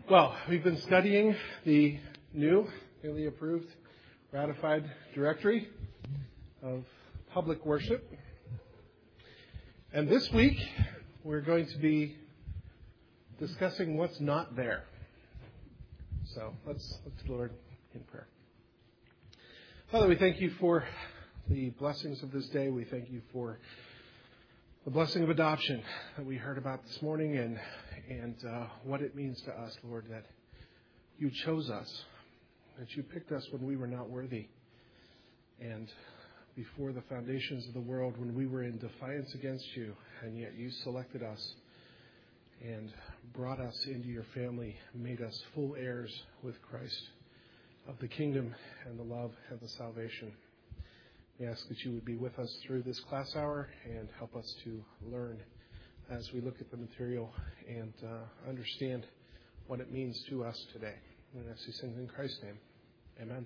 Well, we've been studying the new, newly approved, ratified directory of public worship. And this week, we're going to be discussing what's not there. So let's look to the Lord in prayer. Father, we thank you for the blessings of this day. We thank you for the blessing of adoption that we heard about this morning and what it means to us, Lord, that you chose us, that you picked us when we were not worthy. And before the foundations of the world, when we were in defiance against you, and yet you selected us and brought us into your family, made us full heirs with Christ of the kingdom and the love and the salvation. We ask that you would be with us through this class hour and help us to learn as we look at the material and understand what it means to us today. And I ask these things in Christ's name. Amen.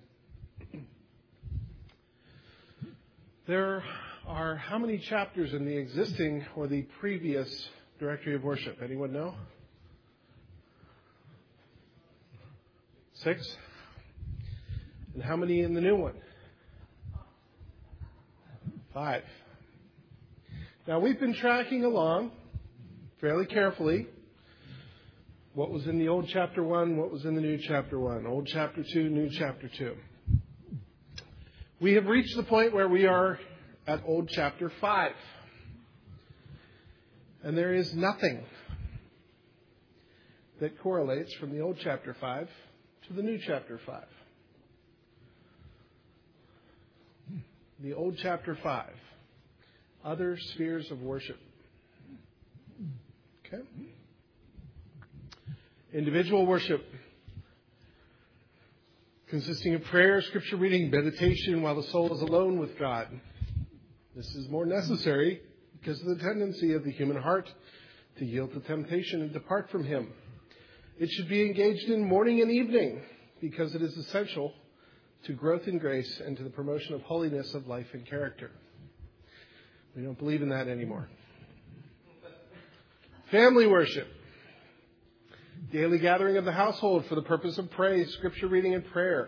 There are how many chapters in the existing or the previous directory of worship? Anyone know? 6. And how many in the new one? 5. Now, we've been tracking along fairly carefully what was in the old chapter 1, what was in the new chapter 1, old chapter 2, new chapter 2. We have reached the point where we are at old chapter 5. And there is nothing that correlates from the old chapter 5 to the new chapter 5. The old chapter 5. Other spheres of worship. Okay? Individual worship, consisting of prayer, scripture reading, meditation while the soul is alone with God. This is more necessary because of the tendency of the human heart to yield to temptation and depart from Him. It should be engaged in morning and evening because it is essential to growth in grace and to the promotion of holiness of life and character. We don't believe in that anymore. Family worship. Daily gathering of the household for the purpose of praise, scripture reading, and prayer.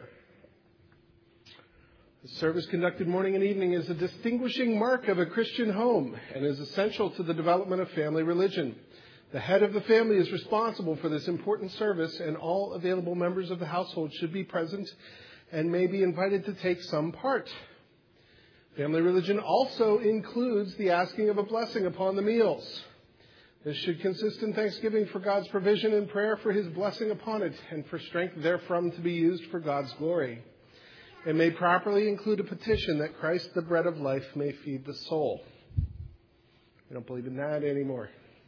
The service conducted morning and evening is a distinguishing mark of a Christian home and is essential to the development of family religion. The head of the family is responsible for this important service, and all available members of the household should be present and may be invited to take some part. Family religion also includes the asking of a blessing upon the meals. This should consist in thanksgiving for God's provision and prayer for His blessing upon it and for strength therefrom to be used for God's glory. It may properly include a petition that Christ, the bread of life, may feed the soul. We don't believe in that anymore.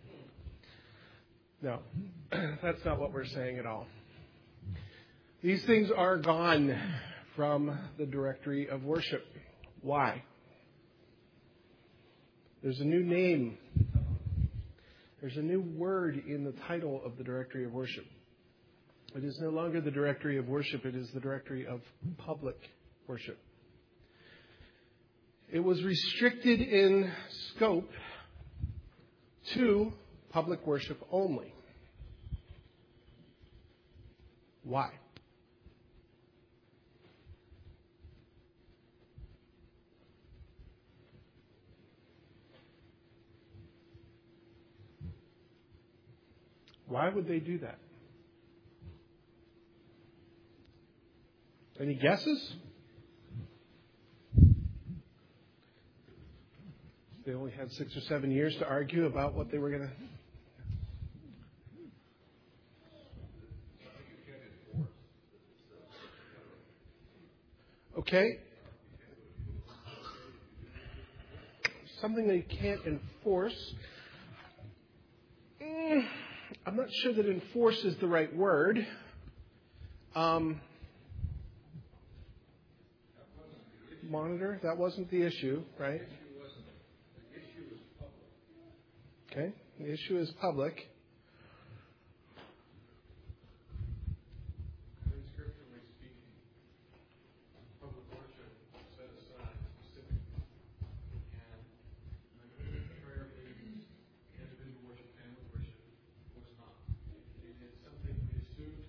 No, that's not what we're saying at all. These things are gone from the directory of worship. Why? There's a new name. There's a new word in the title of the directory of worship. It is no longer the directory of worship. It is the directory of public worship. It was restricted in scope to public worship only. Why? Why would they do that? Any guesses? They only had 6 or 7 years to argue about what they were going to... Okay. Something they can't enforce. I'm not sure that enforce is the right word. Monitor, that wasn't the issue, right? The issue was public. Okay, the issue is public. Scripturally speaking, public worship set aside specifically, and prayer meetings, individual worship, family worship was not. It's something we assumed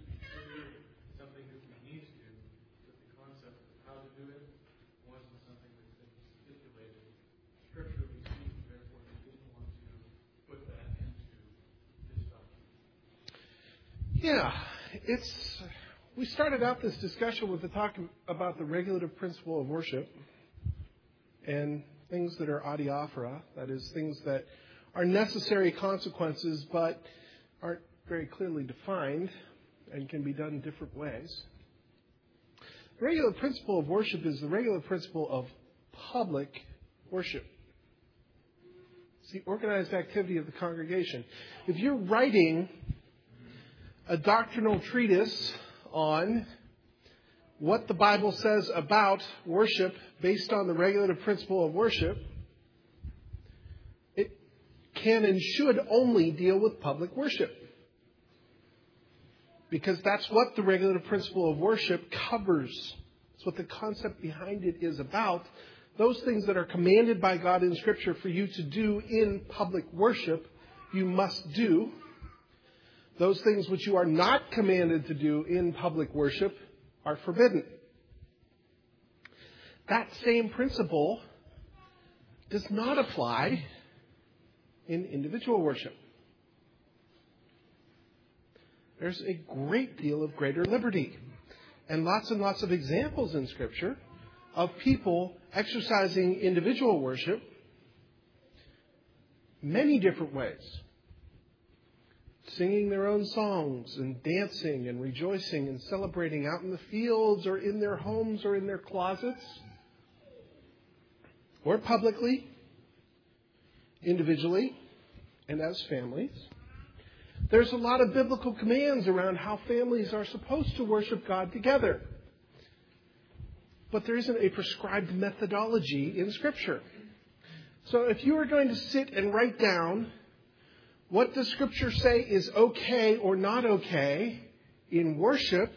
Yeah, we started out this discussion with the talk about the regulative principle of worship and things that are adiaphora, that is, things that are necessary consequences but aren't very clearly defined and can be done in different ways. The regular principle of worship is the regular principle of public worship. It's the organized activity of the congregation. If you're writing a doctrinal treatise on what the Bible says about worship based on the regulative principle of worship, it can and should only deal with public worship. Because that's what the regulative principle of worship covers. That's what the concept behind it is about. Those things that are commanded by God in Scripture for you to do in public worship, you must do. Those things which you are not commanded to do in public worship are forbidden. That same principle does not apply in individual worship. There's a great deal of greater liberty and lots of examples in Scripture of people exercising individual worship many different ways. Singing their own songs and dancing and rejoicing and celebrating out in the fields or in their homes or in their closets or publicly, individually, and as families. There's a lot of biblical commands around how families are supposed to worship God together. But there isn't a prescribed methodology in Scripture. So if you are going to sit and write down what does Scripture say is okay or not okay in worship,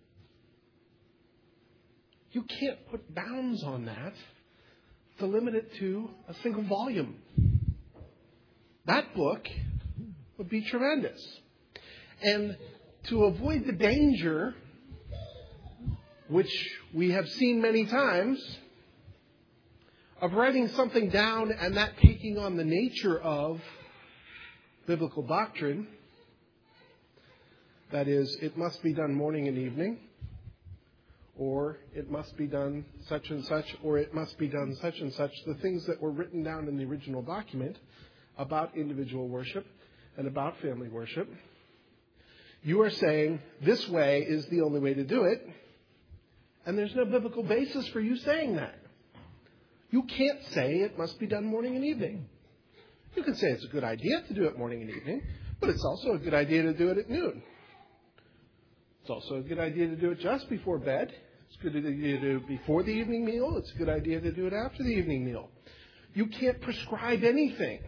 you can't put bounds on that to limit it to a single volume. That book would be tremendous. And to avoid the danger, which we have seen many times, of writing something down and that taking on the nature of biblical doctrine, that is, it must be done morning and evening, or it must be done such and such, or it must be done such and such, the things that were written down in the original document about individual worship and about family worship. You are saying this way is the only way to do it, and there's no biblical basis for you saying that. You can't say it must be done morning and evening. You can say it's a good idea to do it morning and evening, but it's also a good idea to do it at noon. It's also a good idea to do it just before bed. It's a good idea to do it before the evening meal. It's a good idea to do it after the evening meal. You can't prescribe anything.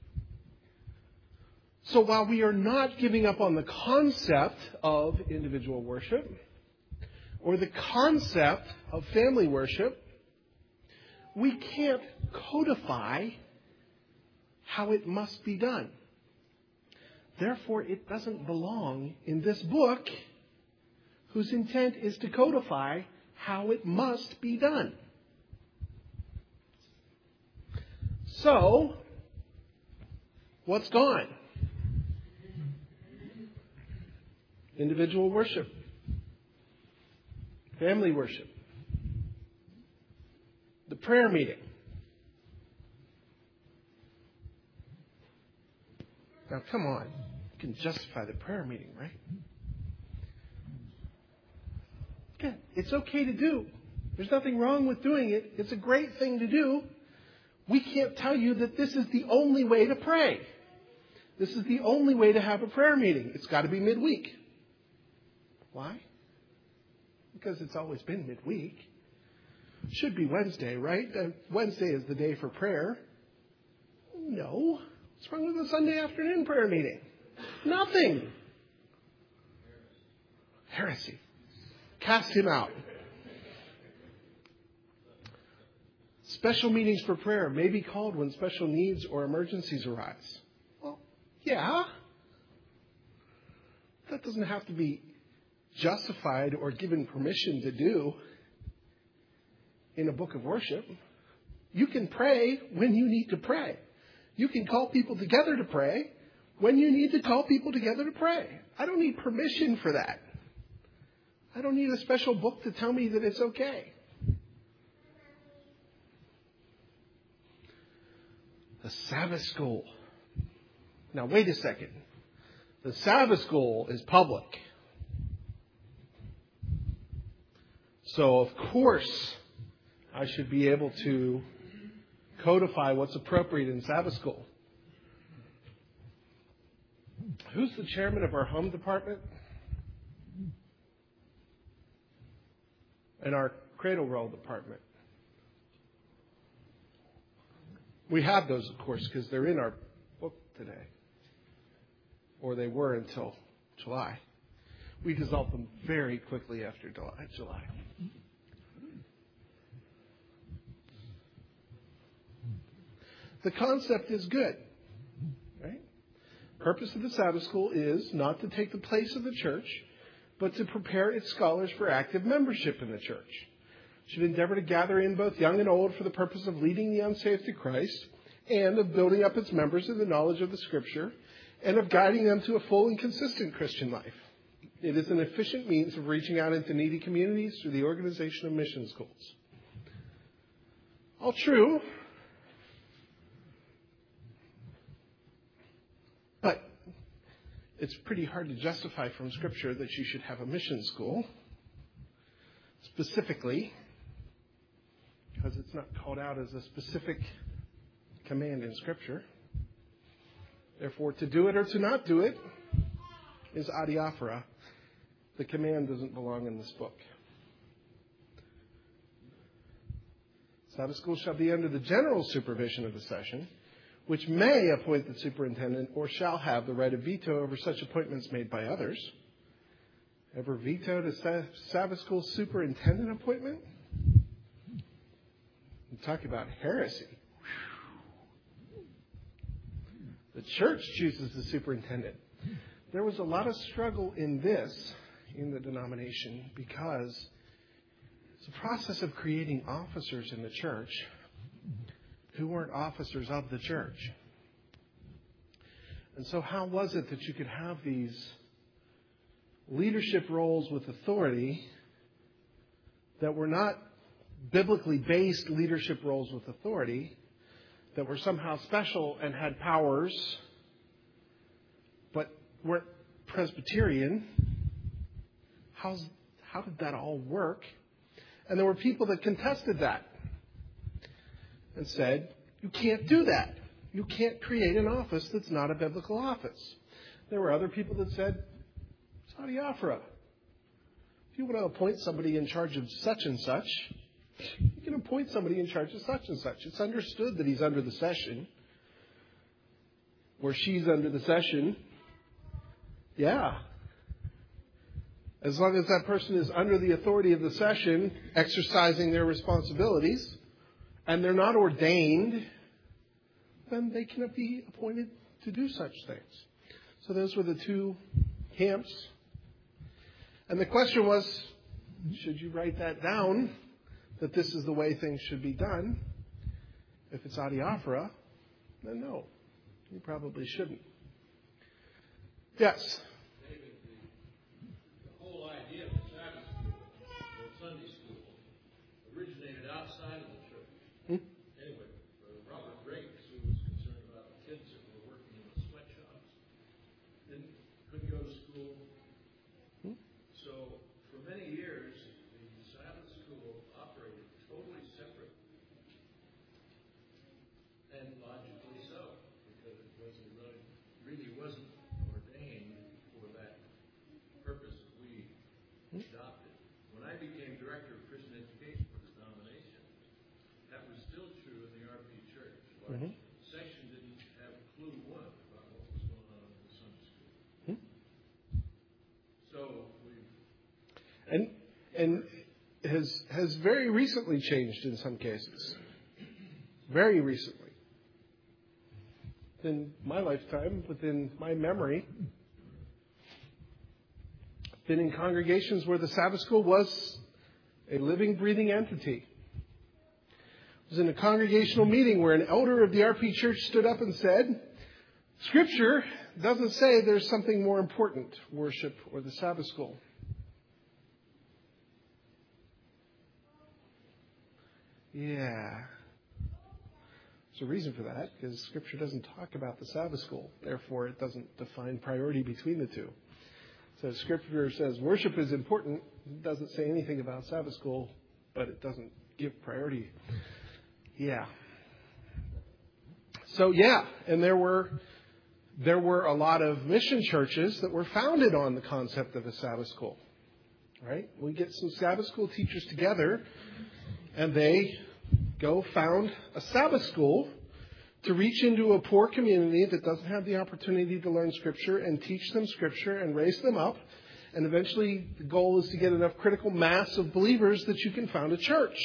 So while we are not giving up on the concept of individual worship or the concept of family worship, we can't codify how it must be done. Therefore, it doesn't belong in this book whose intent is to codify how it must be done. So, what's gone? Individual worship, family worship, the prayer meeting. Now, come on. You can justify the prayer meeting, right? Yeah, it's okay to do. There's nothing wrong with doing it. It's a great thing to do. We can't tell you that this is the only way to pray. This is the only way to have a prayer meeting. It's got to be midweek. Why? Because it's always been midweek. Should be Wednesday, right? Wednesday is the day for prayer. No. What's wrong with a Sunday afternoon prayer meeting? Nothing. Heresy. Cast him out. Special meetings for prayer may be called when special needs or emergencies arise. Well, yeah. That doesn't have to be justified or given permission to do in a book of worship. You can pray when you need to pray. You can call people together to pray when you need to call people together to pray. I don't need permission for that. I don't need a special book to tell me that it's okay. The Sabbath school. Now, wait a second. The Sabbath school is public. So, of course, I should be able to codify what's appropriate in Sabbath school. Who's the chairman of our home department? And our cradle roll department? We have those, of course, because they're in our book today. Or they were until July. We dissolved them very quickly after July. The concept is good, right? Purpose of the Sabbath school is not to take the place of the church, but to prepare its scholars for active membership in the church. It should endeavor to gather in both young and old for the purpose of leading the unsaved to Christ and of building up its members in the knowledge of the Scripture and of guiding them to a full and consistent Christian life. It is an efficient means of reaching out into needy communities through the organization of mission schools. All true. But it's pretty hard to justify from Scripture that you should have a mission school, specifically, because it's not called out as a specific command in Scripture. Therefore, to do it or to not do it is adiaphora. The command doesn't belong in this book. Sabbath school shall be under the general supervision of the session, which may appoint the superintendent or shall have the right of veto over such appointments made by others. Ever vetoed a Sabbath school superintendent appointment? You talk about heresy. The church chooses the superintendent. There was a lot of struggle in the denomination, because it's a process of creating officers in the church who weren't officers of the church. And so how was it that you could have these leadership roles with authority that were not biblically based leadership roles with authority, that were somehow special and had powers, but weren't Presbyterian? How did that all work? And there were people that contested that and said, you can't do that. You can't create an office that's not a biblical office. There were other people that said, it's adiaphora. If you want to appoint somebody in charge of such and such, you can appoint somebody in charge of such and such. It's understood that he's under the session, or she's under the session. Yeah. As long as that person is under the authority of the session, exercising their responsibilities, and they're not ordained, then they cannot be appointed to do such things. So those were the two camps. And the question was, should you write that down, that this is the way things should be done? If it's adiaphora, then no, you probably shouldn't. Yes? David, the whole idea of the Sabbath school or Sunday school originated outside of the church. Anyway, Robert Rakes, who was concerned about the kids that were working in the sweatshops, couldn't go to school. So for many years, the Sabbath school operated totally separate, and logically so, because it really wasn't ordained for that purpose that we adopted. When I became director of Christian education for this denomination, that was still true in the RP Church. Our section didn't have a clue one about what was going on in the Sunday school. So And has very recently changed in some cases. Very recently. In my lifetime, within my memory, been in congregations where the Sabbath school was a living, breathing entity. I was in a congregational meeting where an elder of the RP Church stood up and said, Scripture doesn't say there's something more important, worship or the Sabbath school. Yeah. There's a reason for that, because Scripture doesn't talk about the Sabbath school. Therefore, it doesn't define priority between the two. So Scripture says worship is important. It doesn't say anything about Sabbath school, but it doesn't give priority. Yeah. So, and there were a lot of mission churches that were founded on the concept of a Sabbath school. Right? We get some Sabbath school teachers together, and they go found a Sabbath school to reach into a poor community that doesn't have the opportunity to learn Scripture and teach them Scripture and raise them up. And eventually the goal is to get enough critical mass of believers that you can found a church.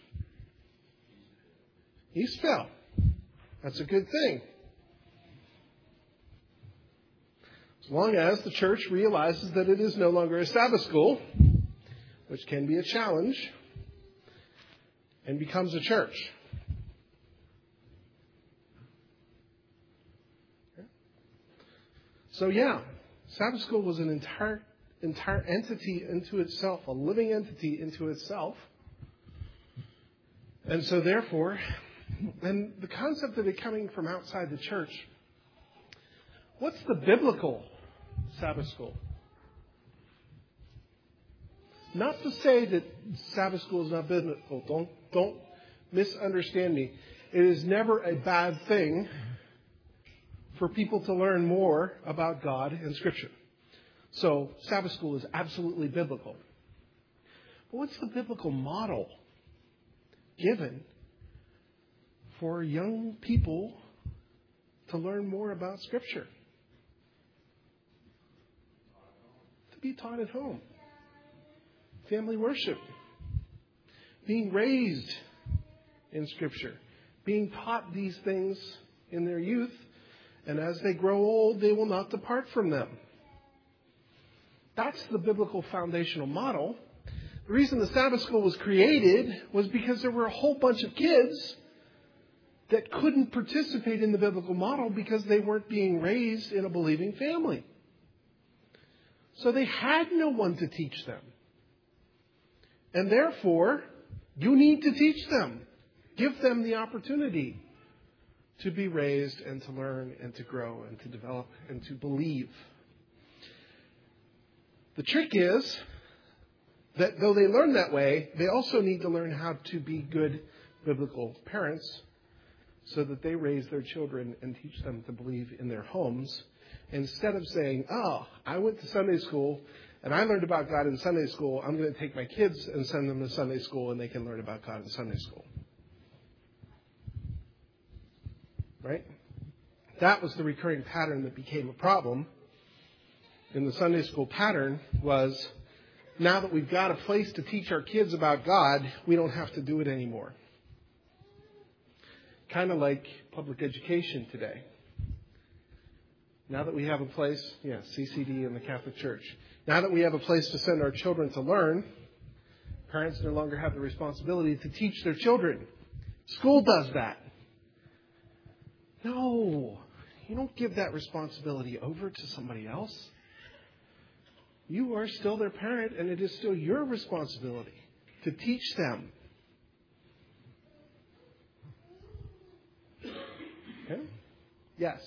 Eastvale. That's a good thing. As long as the church realizes that it is no longer a Sabbath school, which can be a challenge, and becomes a church. So Sabbath school was an entire entity into itself, a living entity into itself. And so therefore, and the concept of it coming from outside the church, what's the biblical Sabbath school? Not to say that Sabbath school is not biblical. Don't misunderstand me. It is never a bad thing for people to learn more about God and Scripture. So Sabbath school is absolutely biblical. But what's the biblical model given for young people to learn more about Scripture? To be taught at home. Family worship. Being raised in Scripture. Being taught these things in their youth. And as they grow old, they will not depart from them. That's the biblical foundational model. The reason the Sabbath school was created was because there were a whole bunch of kids that couldn't participate in the biblical model because they weren't being raised in a believing family. So they had no one to teach them. And therefore, you need to teach them. Give them the opportunity to be raised and to learn and to grow and to develop and to believe. The trick is that though they learn that way, they also need to learn how to be good biblical parents so that they raise their children and teach them to believe in their homes instead of saying, I went to Sunday school and I learned about God in Sunday school. I'm going to take my kids and send them to Sunday school and they can learn about God in Sunday school. Right? That was the recurring pattern that became a problem in the Sunday school pattern was now that we've got a place to teach our kids about God, we don't have to do it anymore. Kind of like public education today. Now that we have a place, CCD and the Catholic Church. Now that we have a place to send our children to learn, parents no longer have the responsibility to teach their children. School does that. No, you don't give that responsibility over to somebody else. You are still their parent, and it is still your responsibility to teach them. Okay? Yes.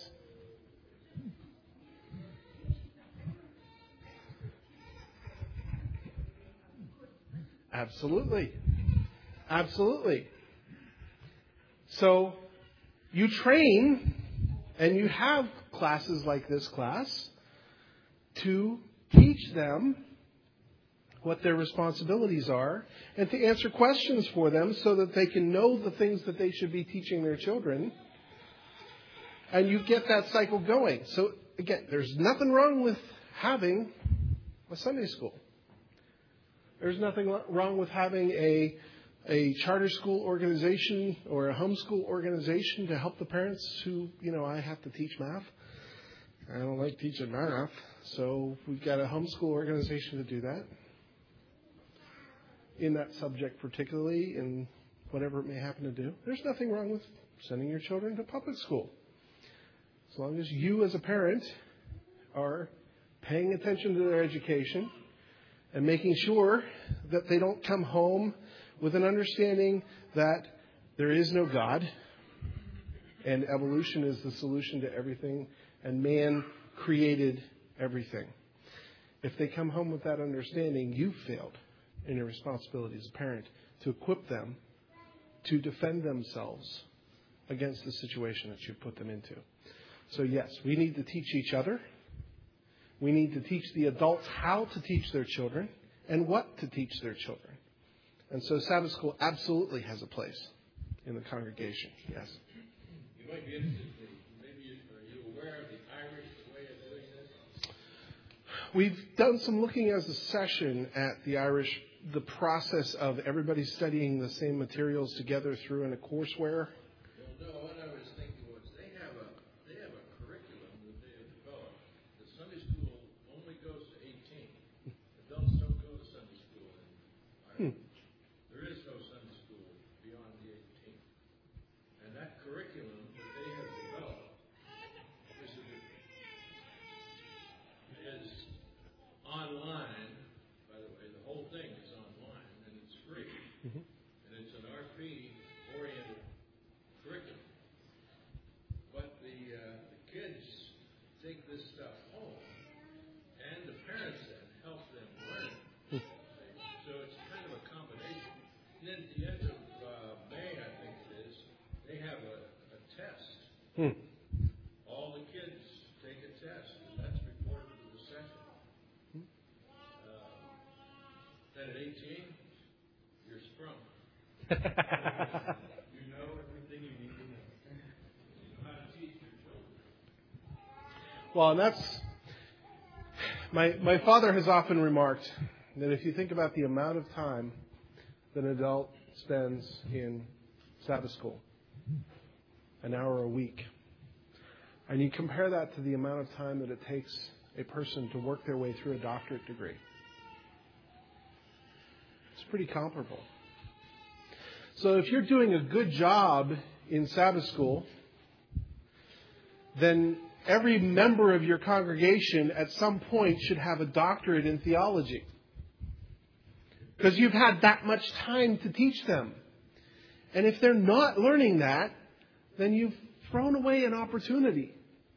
Absolutely. Absolutely. So, you train, and you have classes like this class to teach them what their responsibilities are and to answer questions for them so that they can know the things that they should be teaching their children. And you get that cycle going. So, again, there's nothing wrong with having a Sunday school. There's nothing wrong with having a charter school organization or a homeschool organization to help the parents who, I have to teach math. I don't like teaching math, so we've got a homeschool organization to do that. In that subject particularly, and whatever it may happen to do. There's nothing wrong with sending your children to public school. As as long as you as a parent are paying attention to their education and making sure that they don't come home with an understanding that there is no God and evolution is the solution to everything and man created everything. If they come home with that understanding, you've failed in your responsibility as a parent to equip them to defend themselves against the situation that you've put them into. So yes, we need to teach each other. We need to teach the adults how to teach their children and what to teach their children. And so Sabbath school absolutely has a place in the congregation. Yes. You might be interested. Maybe are you aware of the Irish way of doing this? We've done some looking as a session at the Irish, the process of everybody studying the same materials together through in a courseware. No, what I was thinking was they have a curriculum that they have developed. The Sunday school only goes to 18. Adults don't go to Sunday school in Ireland. There is no Sunday school beyond the 18. And that curriculum that they have developed is online. By the way, the whole thing is online and it's free. And it's an RP-oriented curriculum. But the kids take this stuff home, and the parents then help them learn. So it's kind of a combination. And then at the end of May, I think it is, they have a test. All the kids take a test, and that's reported to the session. Then at 18, you're sprung. You know everything you need to know. You know how to teach your children. Well, and that's my father has often remarked that if you think about the amount of time that an adult spends in Sabbath school, an hour a week, and you compare that to the amount of time that it takes a person to work their way through a doctorate degree, it's pretty comparable. So if you're doing a good job in Sabbath school, then every member of your congregation at some point should have a doctorate in theology. Because you've had that much time to teach them. And if they're not learning that, then you've thrown away an opportunity.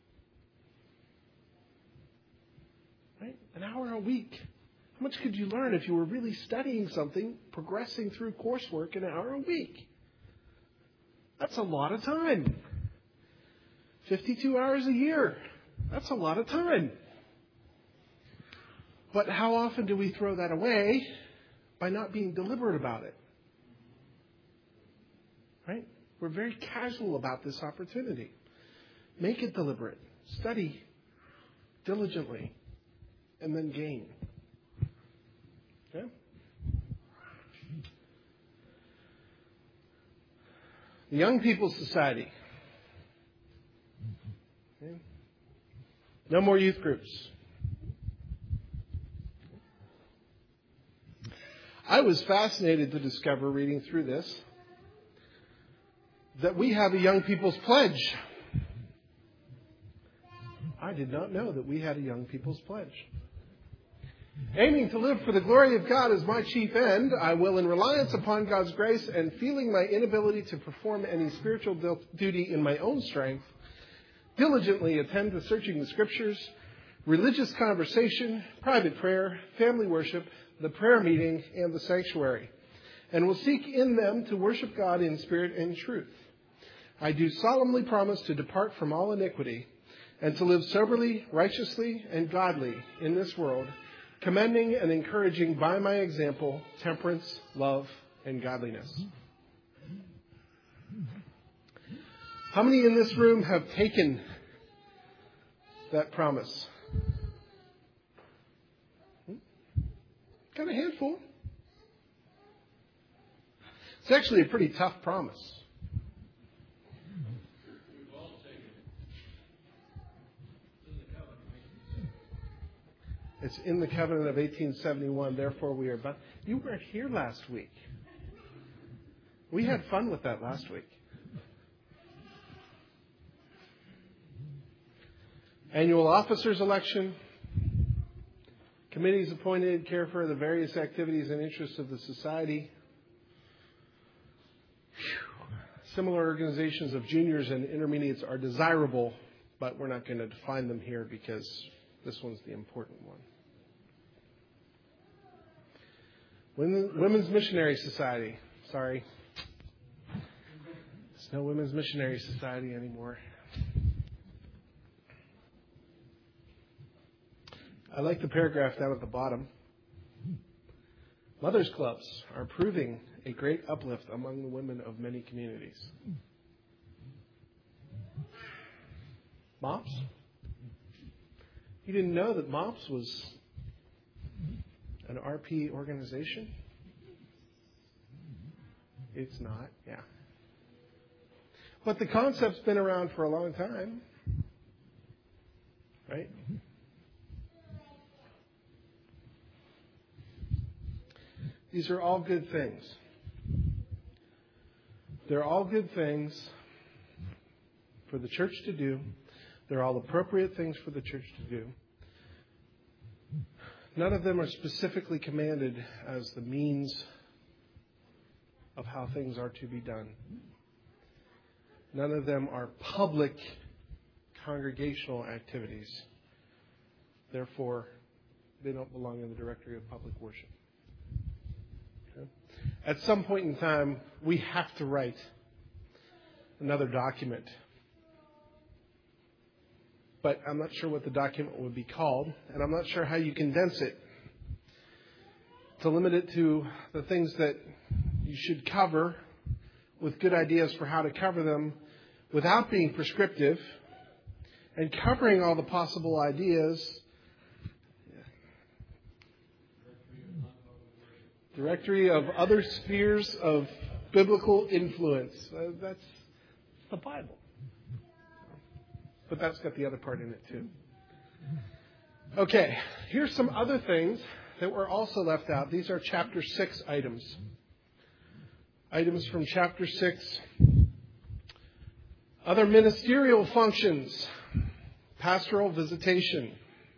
Right? An hour a week. How much could you learn if you were really studying something, progressing through coursework an hour a week? That's a lot of time. 52 hours a year. That's a lot of time. But how often do we throw that away by not being deliberate about it? Right? We're very casual about this opportunity. Make it deliberate. Study diligently. And then gain. Okay? The Young People's Society. Okay. No more youth groups. I was fascinated to discover, reading through this, that we have a Young People's Pledge. I did not know that we had a Young People's Pledge. Aiming to live for the glory of God as my chief end, I will, in reliance upon God's grace and feeling my inability to perform any spiritual duty in my own strength, diligently attend to searching the Scriptures, religious conversation, private prayer, family worship, the prayer meeting, and the sanctuary, and will seek in them to worship God in spirit and truth. I do solemnly promise to depart from all iniquity and to live soberly, righteously, and godly in this world, commending and encouraging by my example temperance, love, and godliness. How many in this room have taken that promise? Got a handful. It's actually a pretty tough promise. We've all taken it. It's in the covenant of 1871. Therefore, we are bound. You weren't here last week. We had fun with that last week. Annual officers election. Committees appointed, care for the various activities and interests of the society. Similar organizations of juniors and intermediates are desirable, but we're not going to define them here because this one's the important one. Women's Missionary Society. Sorry. There's no Women's Missionary Society anymore. I like the paragraph down at the bottom. Mothers' clubs are proving a great uplift among the women of many communities. MOPS? You didn't know that MOPS was an RP organization? It's not, yeah. But the concept's been around for a long time, right? These are all good things. They're all good things for the church to do. They're all appropriate things for the church to do. None of them are specifically commanded as the means of how things are to be done. None of them are public congregational activities. Therefore, they don't belong in the directory of public worship. At some point in time, we have to write another document. But I'm not sure what the document would be called, and I'm not sure how you condense it to limit it to the things that you should cover with good ideas for how to cover them without being prescriptive and covering all the possible ideas. Directory of other spheres of biblical influence. That's the Bible. But that's got the other part in it too. Okay, here's some other things that were also left out. These are chapter 6 items. Items from chapter 6. Other ministerial functions. Pastoral visitation.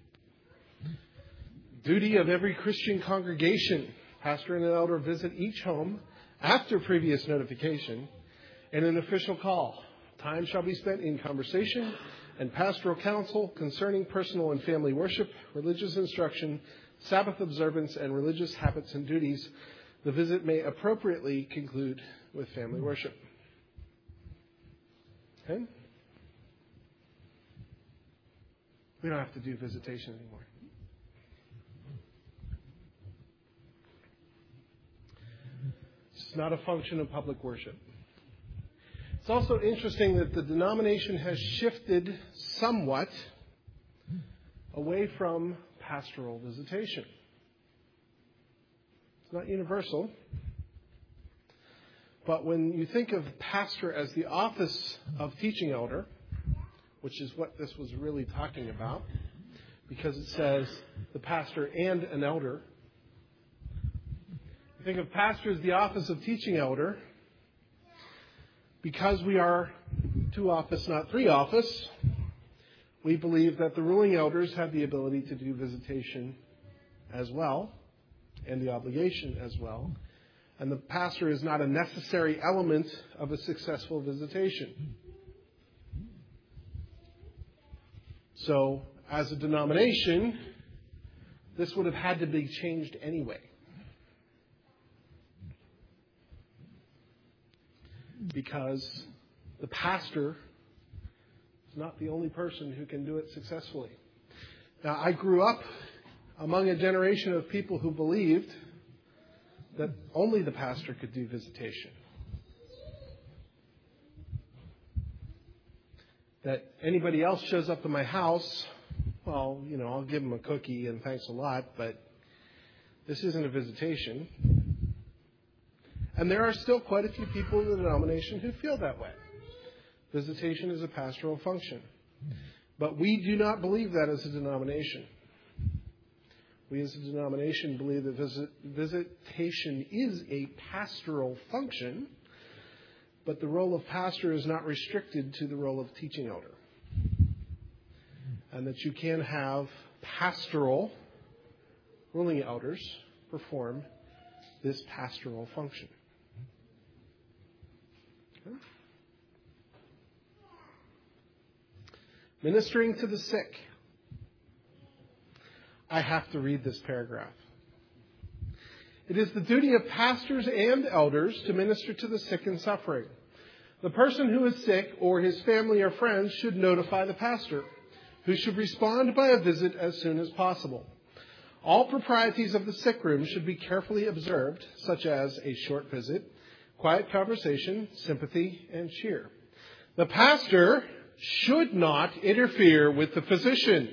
Duty of every Christian congregation. Pastor and an elder visit each home after previous notification and an official call. Time shall be spent in conversation and pastoral counsel concerning personal and family worship, religious instruction, Sabbath observance, and religious habits and duties. The visit may appropriately conclude with family worship. Okay? We don't have to do visitation anymore. It's not a function of public worship. It's also interesting that the denomination has shifted somewhat away from pastoral visitation. It's not universal. But when you think of pastor as the office of teaching elder, which is what this was really talking about, because it says the pastor and an elder. You think of pastor as the office of teaching elder, because we are 2 office, not 3 office, we believe that the ruling elders have the ability to do visitation as well, and the obligation as well. And the pastor is not a necessary element of a successful visitation. So, as a denomination, this would have had to be changed anyway. Because the pastor is not the only person who can do it successfully. Now, I grew up among a generation of people who believed that only the pastor could do visitation. That anybody else shows up to my house, well, I'll give them a cookie and thanks a lot, but this isn't a visitation. And there are still quite a few people in the denomination who feel that way. Visitation is a pastoral function. But we do not believe that as a denomination. We as a denomination believe that visitation is a pastoral function, but the role of pastor is not restricted to the role of teaching elder. and that you can have pastoral ruling elders perform this pastoral function. Okay. Ministering to the sick. I have to read this paragraph. It is the duty of pastors and elders to minister to the sick and suffering. The person who is sick or his family or friends should notify the pastor, who should respond by a visit as soon as possible. All proprieties of the sick room should be carefully observed, such as a short visit, quiet conversation, sympathy, and cheer. The pastor should not interfere with the physician.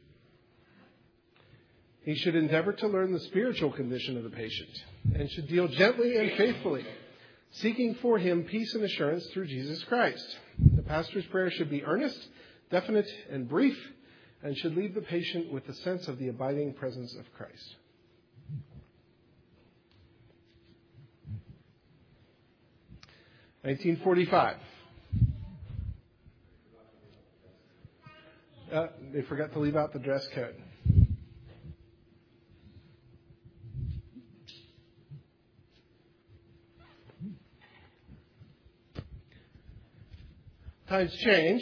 He should endeavor to learn the spiritual condition of the patient and should deal gently and faithfully, seeking for him peace and assurance through Jesus Christ. The pastor's prayer should be earnest, definite, and brief, and should leave the patient with the sense of the abiding presence of Christ. (1945). They forgot to leave out the dress code. Times change.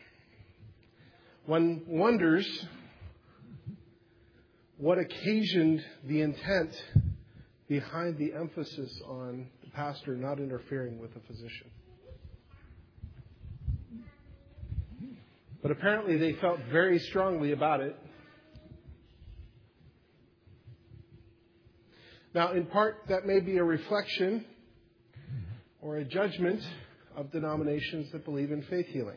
One wonders what occasioned the intent behind the emphasis on the pastor not interfering with the physician. But apparently they felt very strongly about it. Now, in part, that may be a reflection or a judgment of denominations that believe in faith healing.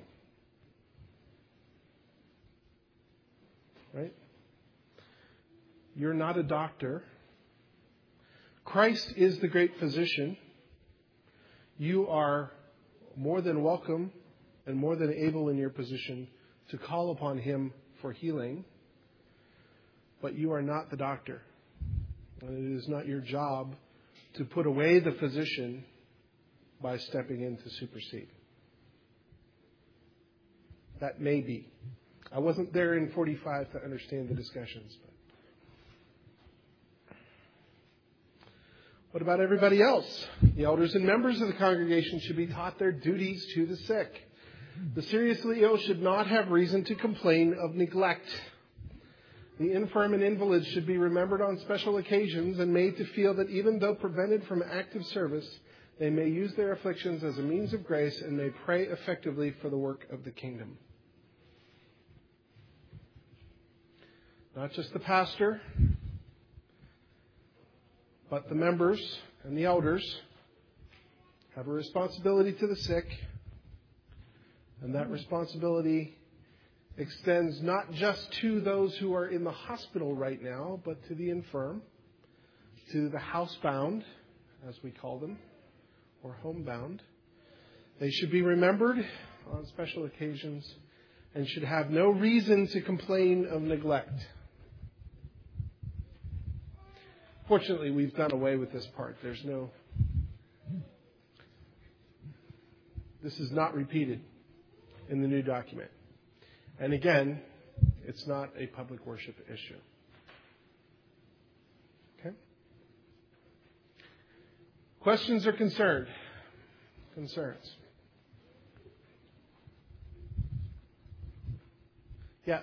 Right? You're not a doctor. Christ is the great physician. You are more than welcome and more than able in your position to call upon him for healing. But you are not the doctor. And it is not your job to put away the physician by stepping in to supersede. That may be. I wasn't there in 45 to understand the discussions. But what about everybody else? The elders and members of the congregation should be taught their duties to the sick. The seriously ill should not have reason to complain of neglect. The infirm and invalids should be remembered on special occasions and made to feel that even though prevented from active service, they may use their afflictions as a means of grace and may pray effectively for the work of the kingdom. Not just the pastor, but the members and the elders have a responsibility to the sick, and that responsibility extends not just to those who are in the hospital right now, but to the infirm, to the housebound, as we call them, or homebound. They should be remembered on special occasions and should have no reason to complain of neglect. Fortunately, we've done away with this part. This is not repeated in the new document. And again, it's not a public worship issue. Okay? Questions or concerns? Yes.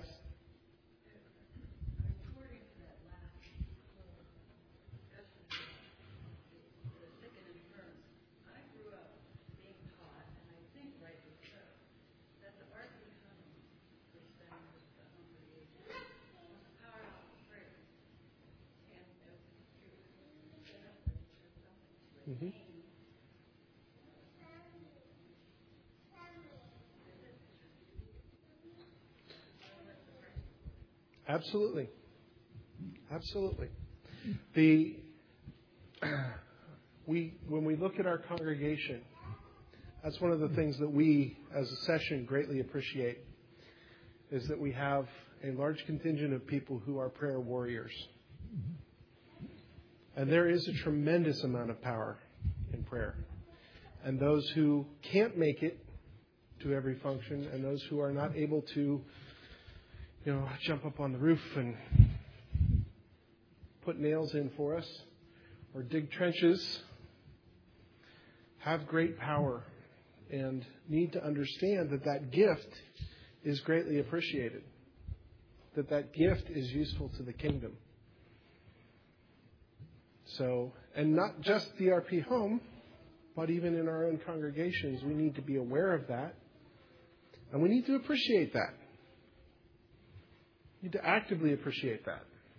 Mm-hmm. Absolutely. When we look at our congregation, that's one of the things that we, as a session, greatly appreciate, is that we have a large contingent of people who are prayer warriors. And there is a tremendous amount of power in prayer. And those who can't make it to every function and those who are not able to jump up on the roof and put nails in for us or dig trenches have great power and need to understand that gift is greatly appreciated, that gift is useful to the kingdom. So, and not just DRP Home, but even in our own congregations, we need to be aware of that, and we need to appreciate that. We need to actively appreciate that.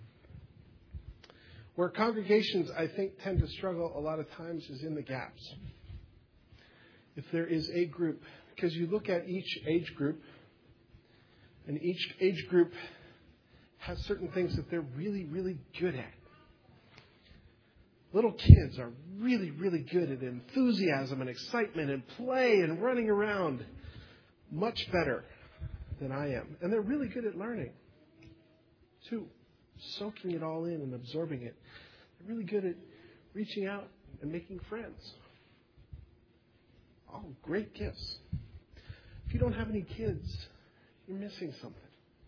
Where congregations, I think, tend to struggle a lot of times is in the gaps. If there is a group, because you look at each age group, and each age group has certain things that they're really, really good at. Little kids are really, really good at enthusiasm and excitement and play and running around much better than I am. And they're really good at learning, too, soaking it all in and absorbing it. They're really good at reaching out and making friends. All great gifts. If you don't have any kids, you're missing something.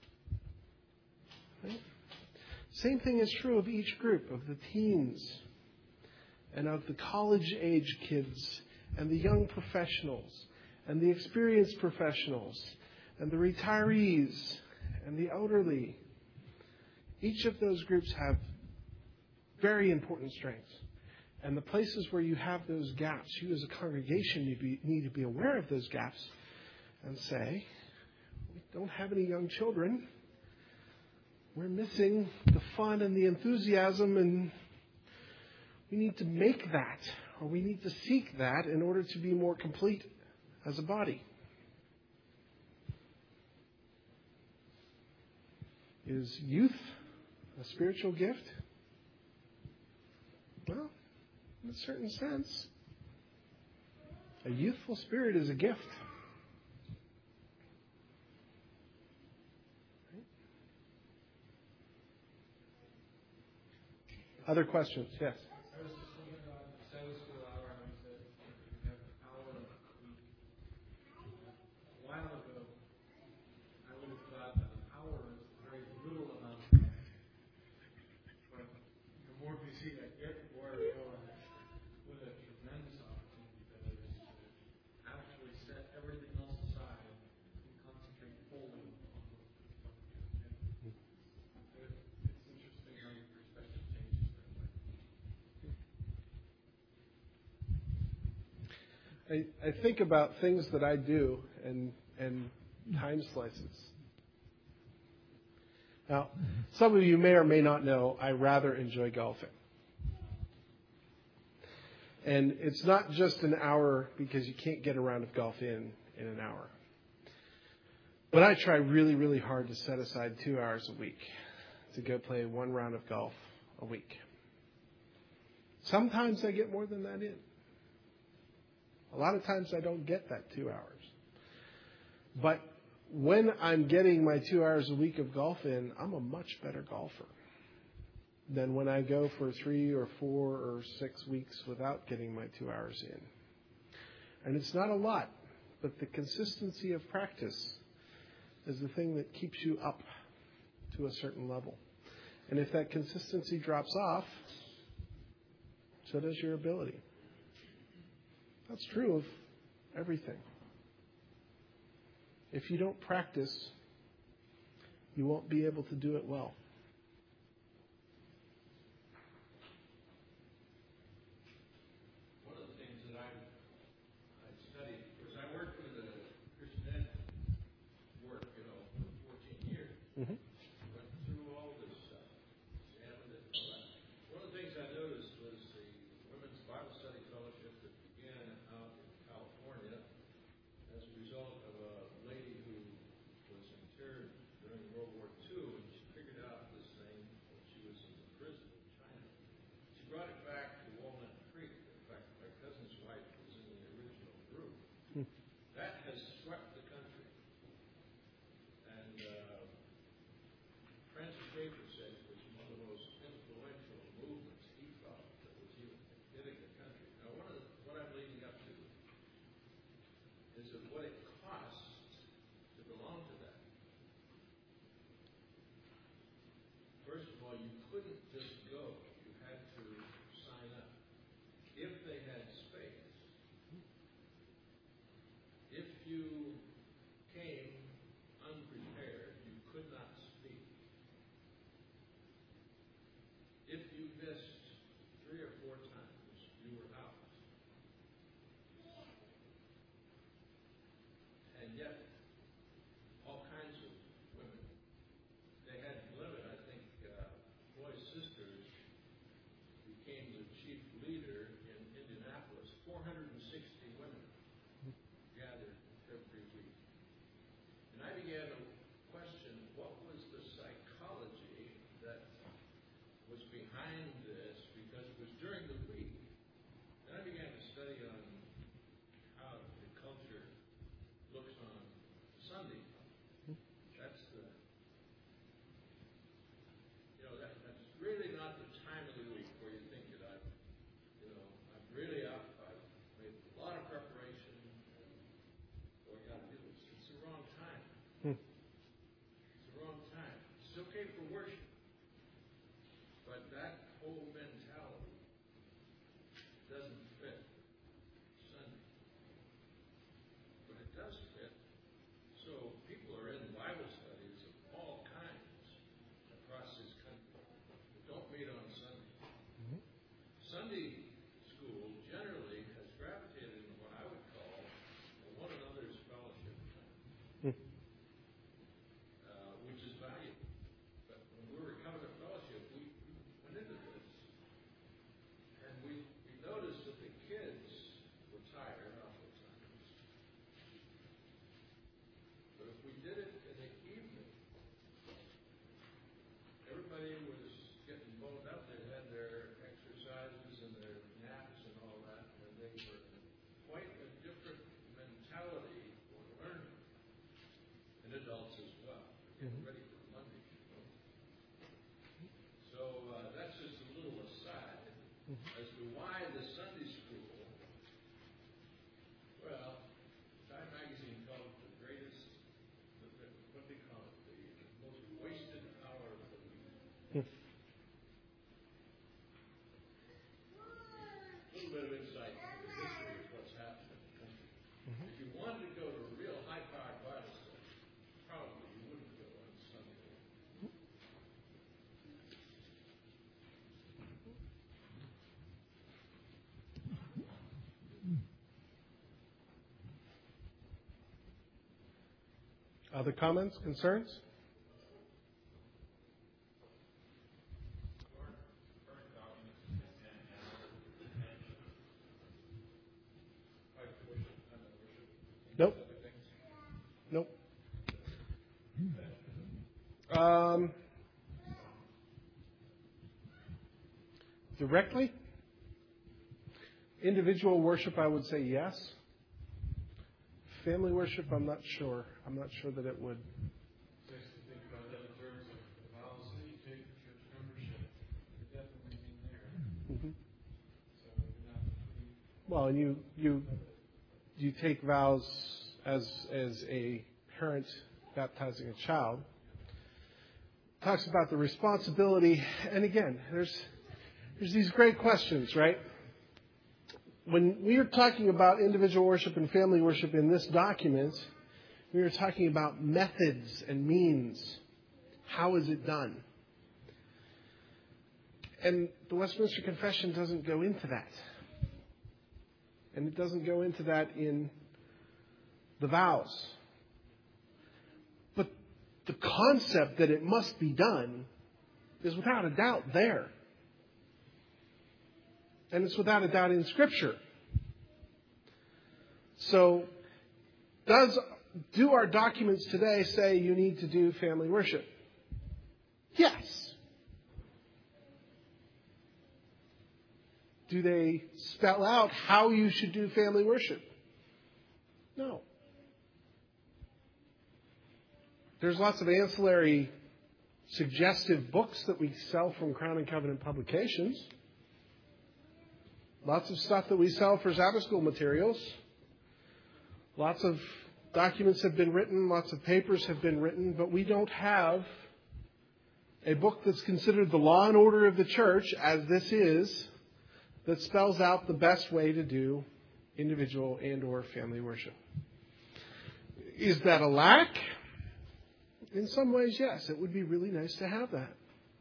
Right? Same thing is true of each group, of the teens and of the college-age kids and the young professionals and the experienced professionals and the retirees and the elderly. Each of those groups have very important strengths. And the places where you have those gaps, you as a congregation need to be aware of those gaps and say, we don't have any young children. We're missing the fun and the enthusiasm, and we need to make that, or we need to seek that in order to be more complete as a body. Is youth a spiritual gift? Well, in a certain sense, a youthful spirit is a gift. Other questions? Yes. I was just thinking about the Sunday school hour, and we said we have an hour a week. A while ago, I would have thought that an hour is a very little amount of time. But the more busy I get, the more I realize what a tremendous opportunity that is to actually set everything else aside and concentrate fully on what it's interesting how your perspective changes that way. I think about things that I do and time slices. Now, some of you may or may not know I rather enjoy golfing. And it's not just an hour because you can't get a round of golf in an hour. But I try really, really hard to set aside 2 hours a week to go play one round of golf a week. Sometimes I get more than that in. A lot of times I don't get that 2 hours. But when I'm getting my 2 hours a week of golf in, I'm a much better golfer than when I go for 3 or 4 or 6 weeks without getting my 2 hours in. And it's not a lot, but the consistency of practice is the thing that keeps you up to a certain level. And if that consistency drops off, so does your ability. That's true of everything. If you don't practice, you won't be able to do it well. One of the things that I studied, because I worked with a Christian Ed work, for 14 years. Mm-hmm. Went through all this stuff, examined it, all that. One of the things I noticed was the Women's Bible Study Fellowship that began out in California as a result of a lady who was interned during World War II, and she figured out became the chief leader in Indianapolis, 460 women gathered every week. And I began to question what was the psychology that was behind this, because it was during the week. And I began to study on how the culture looks on Sunday. That's that's really not the time of the week where you think that I'm really up. I've made a lot of preparation, and I got to do this. It's the wrong time. It's the wrong time. It's okay for worship, but that whole mentality doesn't fit Sunday. But it does fit. So people are in Bible studies of all kinds across this country that don't meet on Sunday. Sunday school generally has gravitated into what I would call a one another's fellowship time, which is valuable. But when we were Covenant Fellowship, we went into this, and we noticed that the kids were tired oftentimes. But if we did it in the evening, everybody was getting boned up. They had their exercises and their naps and all that, and they were in quite a different mentality for learning, and adults as well, getting ready for Monday. So that's just a little aside as to why the Sunday school. Well, Time Magazine called it the greatest, what they call it, the most wasted hour of the week. A little bit of insight into the history of what's happened in the country. If you wanted to go to a real high-powered Bible study, probably you wouldn't go on Sunday. Other comments, concerns? Nope. Nope. Directly? Individual worship, I would say yes. Family worship, I'm not sure. I'm not sure that it would. Just to think about that in terms of vows that you take for church membership, you're definitely in there. Mm-hmm. So you're not pretty. Well, and you take vows as a parent baptizing a child. Talks about the responsibility, and again, there's these great questions, right? When we are talking about individual worship and family worship in this document, we are talking about methods and means. How is it done? And the Westminster Confession doesn't go into that. And it doesn't go into that in the vows. But the concept that it must be done is without a doubt there. And it's without a doubt in Scripture. So, do our documents today say you need to do family worship? Yes. Do they spell out how you should do family worship? No. There's lots of ancillary suggestive books that we sell from Crown and Covenant Publications. Lots of stuff that we sell for Sabbath school materials. Lots of documents have been written. Lots of papers have been written. But we don't have a book that's considered the law and order of the church, as this is, that spells out the best way to do individual and or family worship. Is that a lack? In some ways, yes. It would be really nice to have that.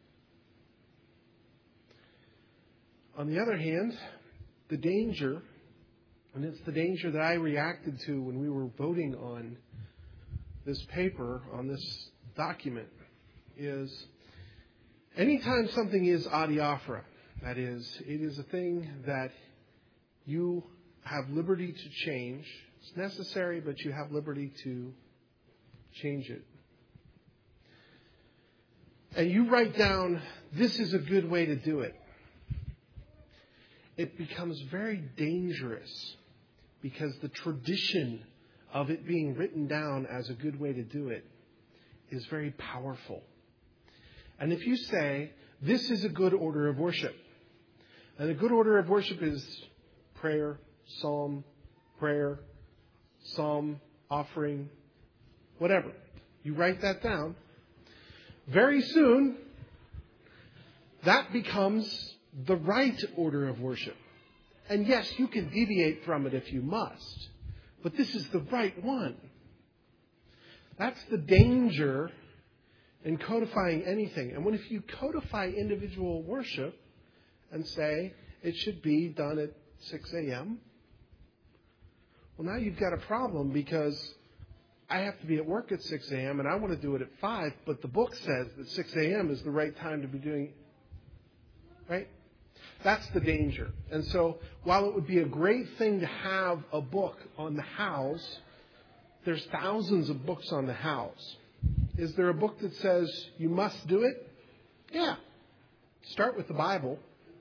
On the other hand, the danger, and it's the danger that I reacted to when we were voting on this paper, on this document, is anytime something is adiaphora, That is, it is a thing that you have liberty to change. It's necessary, but you have liberty to change it. And you write down, this is a good way to do it. It becomes very dangerous because the tradition of it being written down as a good way to do it is very powerful. And if you say, this is a good order of worship, and a good order of worship is prayer, psalm, offering, whatever. You write that down. Very soon, that becomes the right order of worship. And yes, you can deviate from it if you must. But this is the right one. That's the danger in codifying anything. And if you codify individual worship and say it should be done at 6 a.m., well, now you've got a problem because I have to be at work at 6 a.m. and I want to do it at 5, but the book says that 6 a.m. is the right time to be doing it. Right? That's the danger. And so while it would be a great thing to have a book on the house, there's thousands of books on the house. Is there a book that says you must do it? Yeah. Start with the Bible.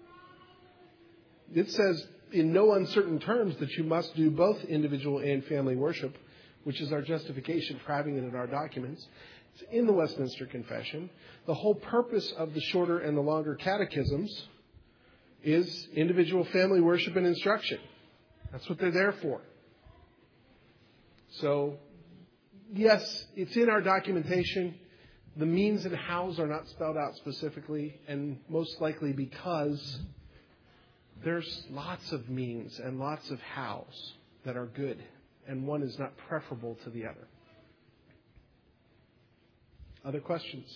It says in no uncertain terms that you must do both individual and family worship, which is our justification for having it in our documents. It's in the Westminster Confession. The whole purpose of the shorter and the longer catechisms is individual family worship and instruction. That's what they're there for. So, yes, it's in our documentation. The means and hows are not spelled out specifically, and most likely because there's lots of means and lots of hows that are good, and one is not preferable to the other. Other questions?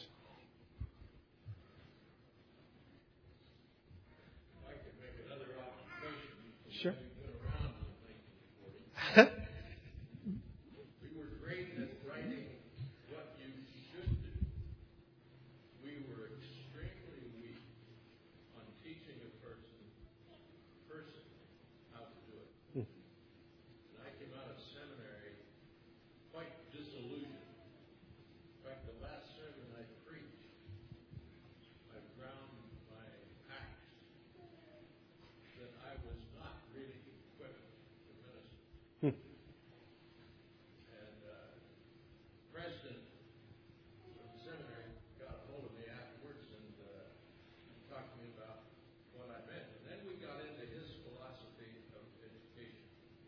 I could make another observation. Sure. We've been around since 1940. We were great at writing what you should do. We were extremely weak on teaching a person how to do it. And I came out of seminary quite disillusioned. In fact, the last sermon I preached, I ground my axe that I was not really equipped to minister. And president of the seminary got a hold of me afterwards and talked to me about what I meant. And then we got into his philosophy of education.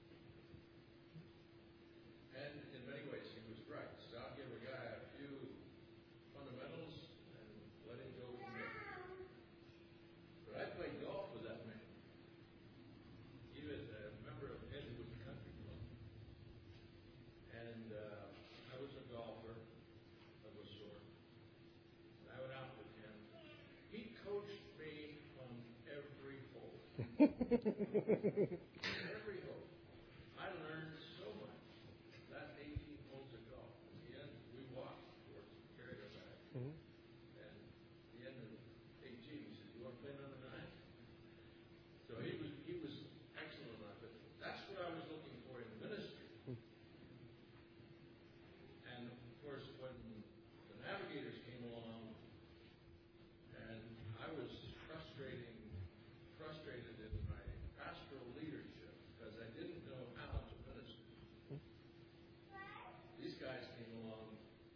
And in many ways, he was right. So I'll give a guy a few fundamentals and let him go from there. But I played golf with that man. He was a member of Edgewood Country Club. And I was a golfer of a sort. And I went out with him. He coached me on every hole. Every hole. I learned so much. That 18 holes of golf. In the end, we walked towards the carried our bag. And at the end of 18, he said, "You want to play number 9?" So he was excellent enough. But that's what I was looking for in ministry. And of course, when the Navigators came along, and I was frustrated in my pastoral leadership because I didn't know how to minister. These guys came along,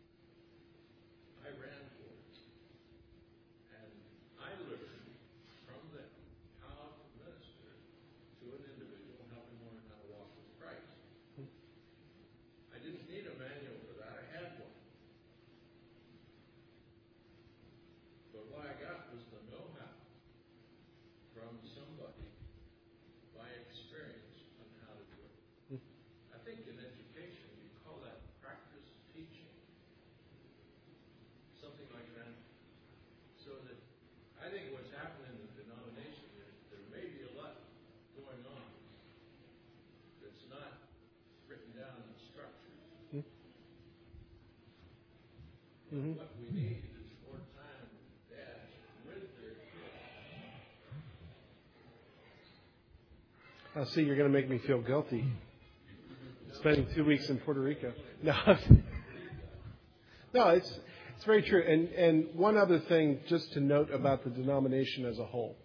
I ran for it. And I learned from them how to minister to an individual and help him learn how to walk with Christ. I didn't need a manual for that. I had one. But what I got was the know-how from somebody by experience on how to do it. I think in education, you call that practice teaching. Something like that. So that I think what's happening in the denomination is there may be a lot going on that's not written down in structures. What we need is more time with dads with their kids I see you're going to make me feel guilty. Spending 2 weeks in Puerto Rico. No, no, it's very true. And one other thing just to note about the denomination as a whole.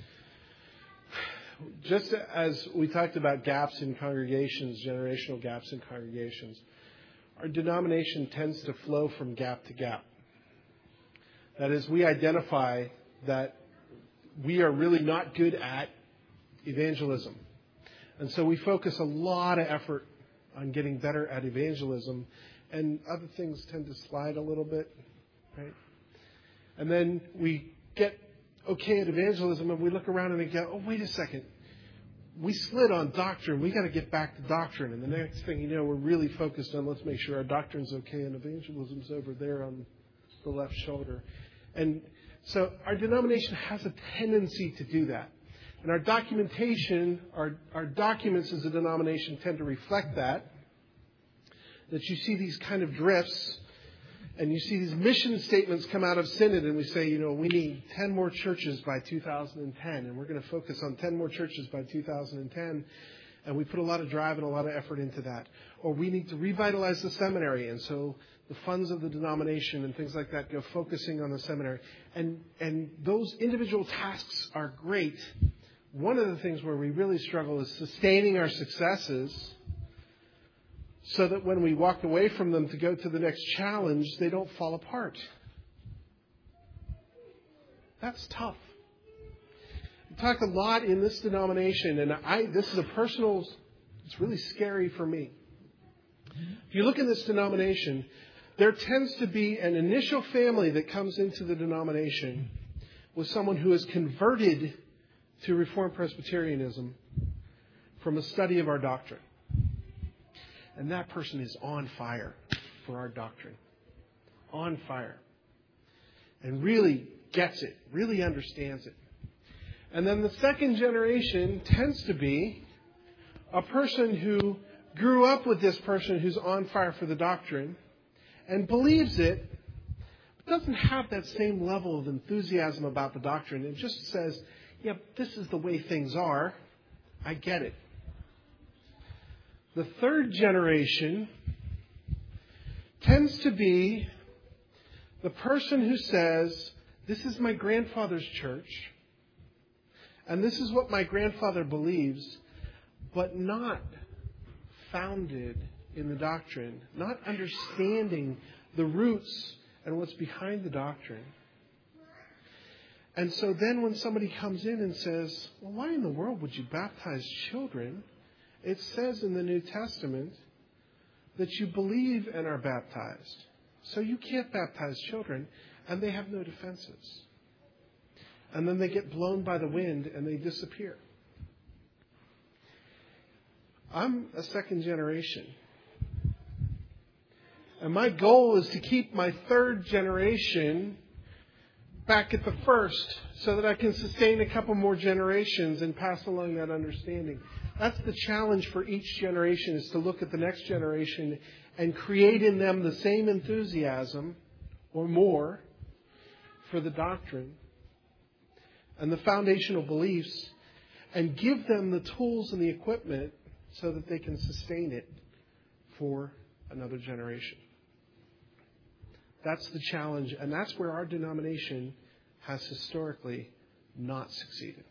Just as we talked about gaps in congregations, generational gaps in congregations, our denomination tends to flow from gap to gap. That is, we identify that we are really not good at evangelism. And so we focus a lot of effort on getting better at evangelism, and other things tend to slide a little bit, right? And then we get okay at evangelism, and we look around and we go, oh, wait a second. We slid on doctrine. We got to get back to doctrine. And the next thing you know, we're really focused on let's make sure our doctrine's okay and evangelism's over there on the left shoulder. And so our denomination has a tendency to do that. And our documentation, our documents as a denomination tend to reflect that you see these kind of drifts, and you see these mission statements come out of Synod, and we say, we need 10 more churches by 2010, and we're going to focus on 10 more churches by 2010, and we put a lot of drive and a lot of effort into that. Or we need to revitalize the seminary, and so the funds of the denomination and things like that go focusing on the seminary. And those individual tasks are great. One of the things where we really struggle is sustaining our successes so that when we walk away from them to go to the next challenge, they don't fall apart. That's tough. We talk a lot in this denomination, and this is it's really scary for me. If you look in this denomination, there tends to be an initial family that comes into the denomination with someone who is converted to Reformed Presbyterianism from a study of our doctrine. And that person is on fire for our doctrine. On fire. And really gets it, really understands it. And then the second generation tends to be a person who grew up with this person who's on fire for the doctrine and believes it, but doesn't have that same level of enthusiasm about the doctrine. It just says, yeah, this is the way things are. I get it. The third generation tends to be the person who says, this is my grandfather's church, and this is what my grandfather believes, but not founded in the doctrine, not understanding the roots and what's behind the doctrine. And so then when somebody comes in and says, well, why in the world would you baptize children? It says in the New Testament that you believe and are baptized. So you can't baptize children, and they have no defenses. And then they get blown by the wind and they disappear. I'm a second generation. And my goal is to keep my third generation back at the first so that I can sustain a couple more generations and pass along that understanding. That's the challenge for each generation, is to look at the next generation and create in them the same enthusiasm or more for the doctrine and the foundational beliefs, and give them the tools and the equipment so that they can sustain it for another generation. That's the challenge, and that's where our denomination has historically not succeeded.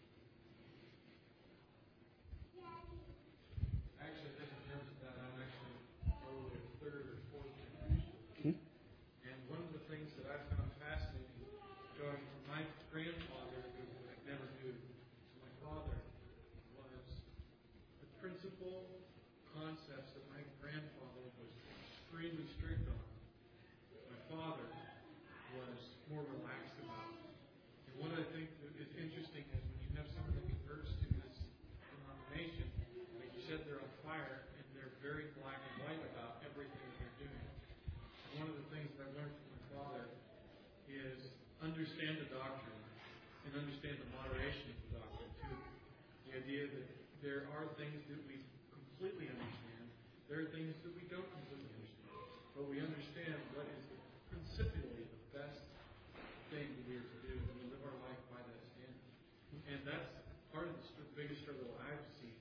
Actually, I think in terms of that, I'm actually probably a third or fourth generation. And one of the things that I found fascinating, going from my grandfather, who I never knew, to my father, was the principal concepts that my grandfather was extremely strict on. My father was more relaxed about. And what I think is interesting is when you have someone that converts to this denomination, like you said, they're on fire and they're very black and white about everything that they're doing. And one of the things that I learned from my father is understand the doctrine and understand the moderation of the doctrine too. The idea that there are things that we completely understand, there are things that we don't completely understand, but we understand what is principally the best thing that we are to do, and we live our life by that standard. And that's part of the biggest struggle I've seen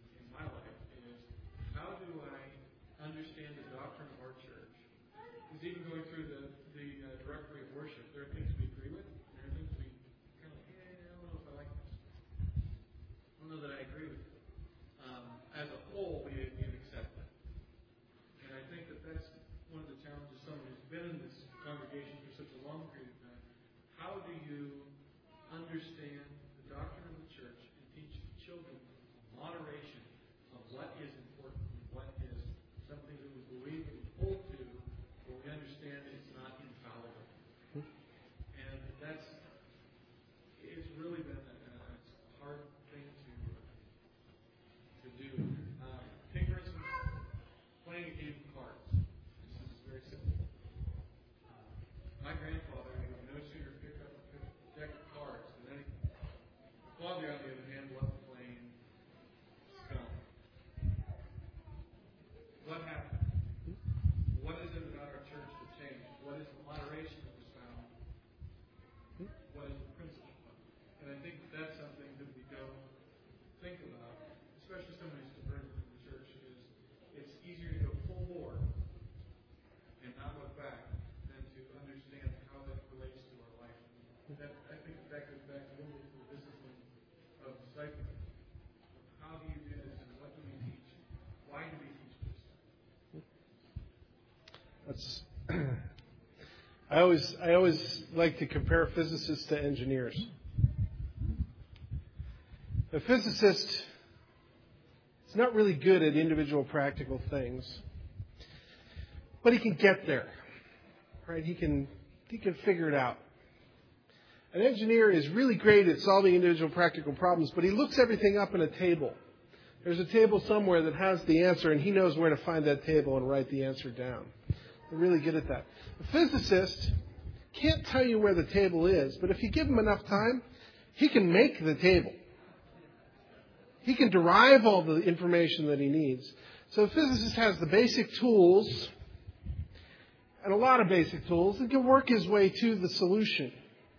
understand the doctrine of our church. Because even going through the directory of worship, there are things we agree with, and there are things we kind of, I don't know if I like this. I don't know that I agree with it. As a whole, we accept that. And I think that that's one of the challenges someone who's been in this congregation for such a long period of time. How do you understand the doctrine of the church and teach children moderation of what is important and what is something that we believe and hold to, but we understand it's not infallible. And it's really been a hard thing to do. Take, for instance, playing a game of cards. This is very simple. My grandfather would no sooner pick up a deck of cards than anything. My father, on the other hand, loved playing scum. What happened? What is it about our church that changed? What is the moderation that was found? What is the principle? And I think that's something that we don't think about, especially someone who's converted to the church, is it's easier to go full bore and not look back than to understand how that relates to our life. I think that goes back a little bit to the discipline of discipling. How do you do this and what do we teach? Why do we teach this? I always like to compare physicists to engineers. A physicist is not really good at individual practical things, but he can get there, right? He can figure it out. An engineer is really great at solving individual practical problems, but he looks everything up in a table. There's a table somewhere that has the answer, and he knows where to find that table and write the answer down. They're really good at that. A physicist can't tell you where the table is, but if you give him enough time, he can make the table. He can derive all the information that he needs. So a physicist has the basic tools, and a lot of basic tools, and can work his way to the solution.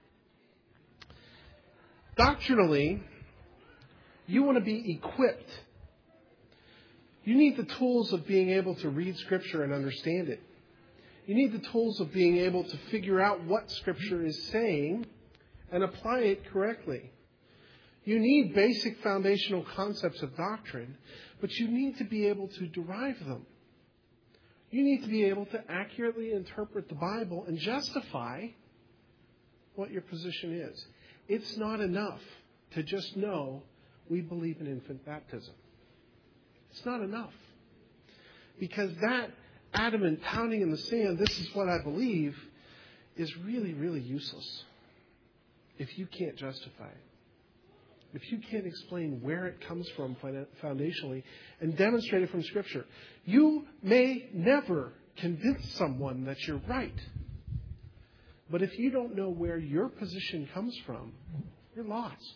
Doctrinally, you want to be equipped. You need the tools of being able to read Scripture and understand it. You need the tools of being able to figure out what Scripture is saying and apply it correctly. You need basic foundational concepts of doctrine, but you need to be able to derive them. You need to be able to accurately interpret the Bible and justify what your position is. It's not enough to just know we believe in infant baptism. It's not enough. Because that adamant pounding in the sand, this is what I believe, is really, really useless if you can't justify it. If you can't explain where it comes from foundationally and demonstrate it from Scripture. You may never convince someone that you're right. But if you don't know where your position comes from, you're lost.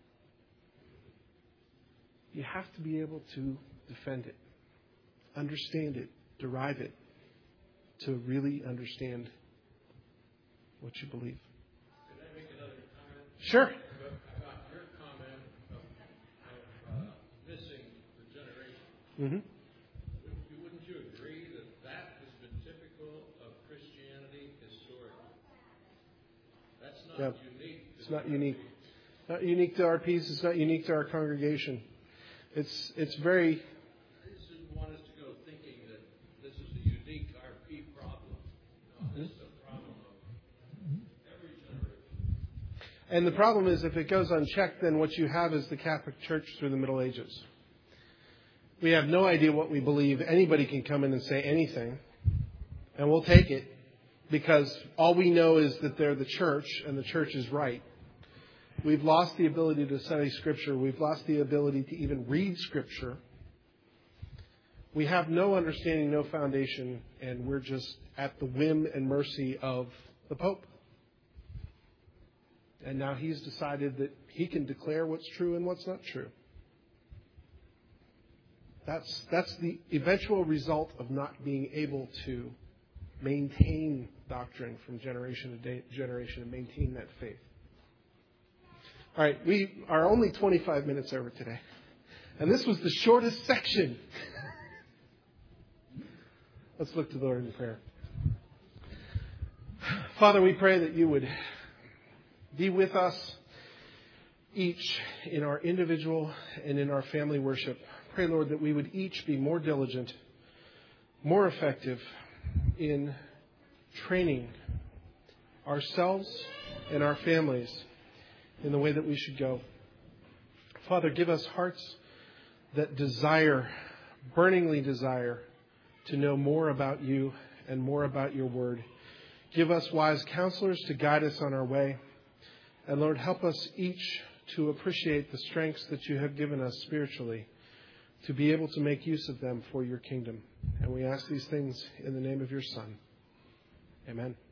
You have to be able to defend it, understand it, derive it, to really understand what you believe. Could I make another comment? Sure. About your comment of missing the generation. Mm-hmm. Wouldn't you agree that has been typical of Christianity historically? That's not unique. It's not unique. Not unique to RPs. It's not unique to our congregation. It's very... I just didn't want us to go thinking that this is a unique RP problem. No, this is a problem of every generation. And the problem is, if it goes unchecked, then what you have is the Catholic Church through the Middle Ages. We have no idea what we believe. Anybody can come in and say anything, and we'll take it, because all we know is that they're the church, and the church is right. We've lost the ability to study Scripture. We've lost the ability to even read Scripture. We have no understanding, no foundation, and we're just at the whim and mercy of the Pope. And now he's decided that he can declare what's true and what's not true. That's the eventual result of not being able to maintain doctrine from generation to generation and maintain that faith. All right, we are only 25 minutes over today. And this was the shortest section. Let's look to the Lord in prayer. Father, we pray that you would be with us each in our individual and in our family worship. Pray, Lord, that we would each be more diligent, more effective in training ourselves and our families in the way that we should go. Father, give us hearts that burningly desire to know more about you and more about your word. Give us wise counselors to guide us on our way. And Lord, help us each to appreciate the strengths that you have given us spiritually to be able to make use of them for your kingdom. And we ask these things in the name of your Son. Amen.